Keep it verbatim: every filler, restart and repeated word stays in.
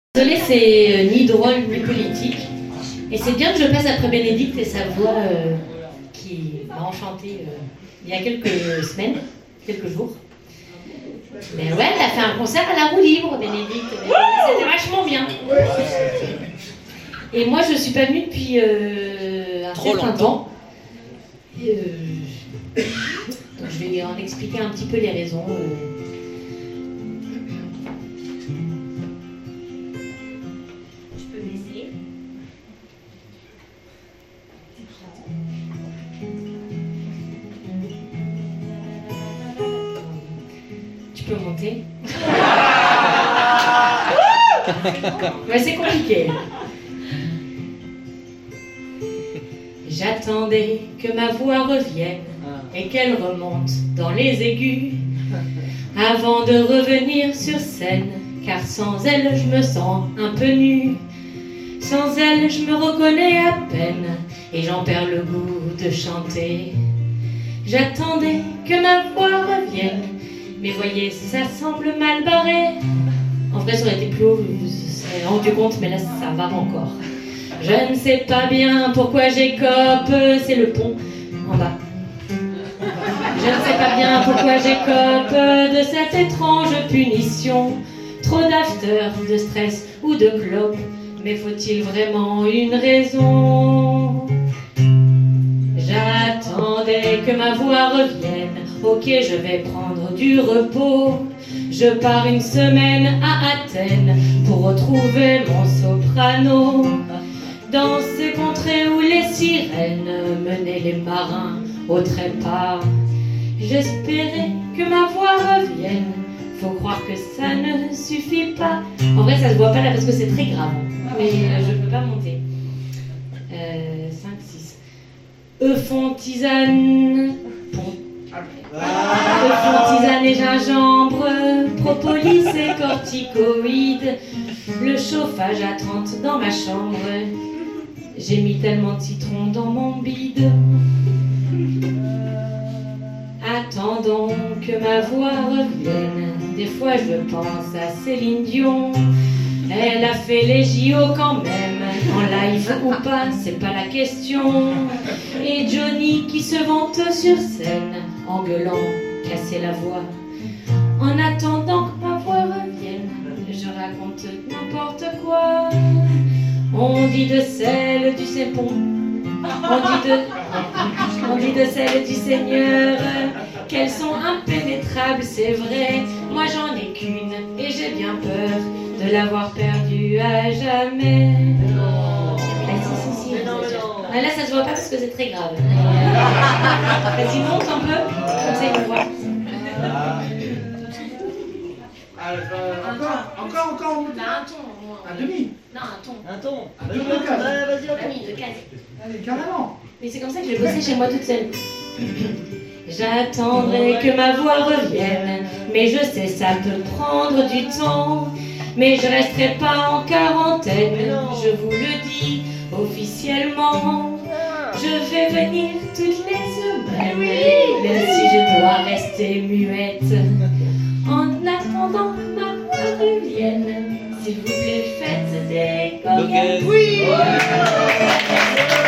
Désolée, c'est ni drôle ni politique. Et c'est bien que je passe après Bénédicte et sa voix euh, qui m'a enchantée euh, il y a quelques semaines, quelques jours. Mais ouais, elle a fait un concert à la roue libre, Bénédicte. C'était vachement bien. Et moi, je suis pas venue depuis euh, un Trop certain longtemps. temps. Et, euh, donc je vais en expliquer un petit peu les raisons. Euh, Tu peux monter. Ouais, c'est compliqué. J'attendais que ma voix revienne et qu'elle remonte dans les aigus avant de revenir sur scène, car sans elle je me sens un peu nue. Sans elle je me reconnais à peine et j'en perds le goût de chanter. J'attendais que ma voix revienne, mais voyez, ça semble mal barré. En vrai, ça aurait été plus haut, je me serais rendu compte, mais là, ça va encore. Je ne sais pas bien pourquoi j'écope, c'est le pont en bas. Je ne sais pas bien pourquoi j'écope de cette étrange punition. Trop d'after, de stress ou de clope, mais faut-il vraiment une raison? J'attendais que ma voix revienne. Ok, je vais prendre du repos. Je pars une semaine à Athènes pour retrouver mon soprano. Dans ces contrées où les sirènes menaient les marins au trépas. J'espérais que ma voix revienne. Faut croire que ça ne suffit pas. En vrai, ça se voit pas là parce que c'est très grave. Mais euh, je peux pas monter. Euh, cinq, six. Eux font tisane. Pont. Eux font tisane et gingembre, propolis et corticoïdes. Le chauffage à trente dans ma chambre. J'ai mis tellement de citron dans mon bide. Attendons que ma voix revienne. Des fois je pense à Céline Dion. Elle a fait les J O quand même, en live ou pas, c'est pas la question. Et Johnny qui se vante sur scène, en gueulant, casser la voix. En attendant que ma voix revienne, je raconte n'importe quoi. On dit de celle du Sépon, on dit de, on dit de celle du Seigneur, qu'elles sont impénétrables, c'est vrai. Moi j'en ai qu'une et j'ai bien peur de l'avoir perdue à jamais. Ah, si, si, si, non, non. Ah, là ça se voit pas parce que c'est très grave. Vas-y, monte un peu, comme ça ils me voient. Ah, euh, encore, encore, encore. Là, un ton. Un demi. Non, un ton. Un ton. Un ton de case. Ouais, vas-y, Ah un ton. oui, de case. Allez, carrément. Mais c'est comme ça que je vais bosser chez moi toute seule. J'attendrai que ma voix revienne, mais je sais ça peut prendre du temps. Mais je resterai pas en quarantaine, je vous le dis officiellement. Je vais venir toutes les semaines, même si je dois rester muette. En attendant que ma voix revienne, s'il vous plaît faites des coquettes. Oui.